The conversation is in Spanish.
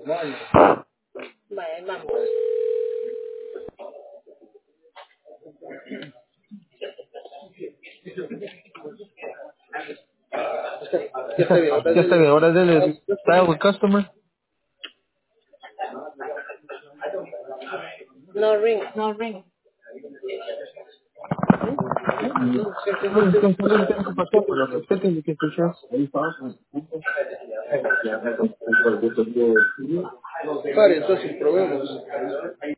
Vaya, vamos. Ya está bien, ahora dele dial with customer. No ring. ¿Qué pasó? Por lo que usted tiene que escuchar. Vale, entonces probemos.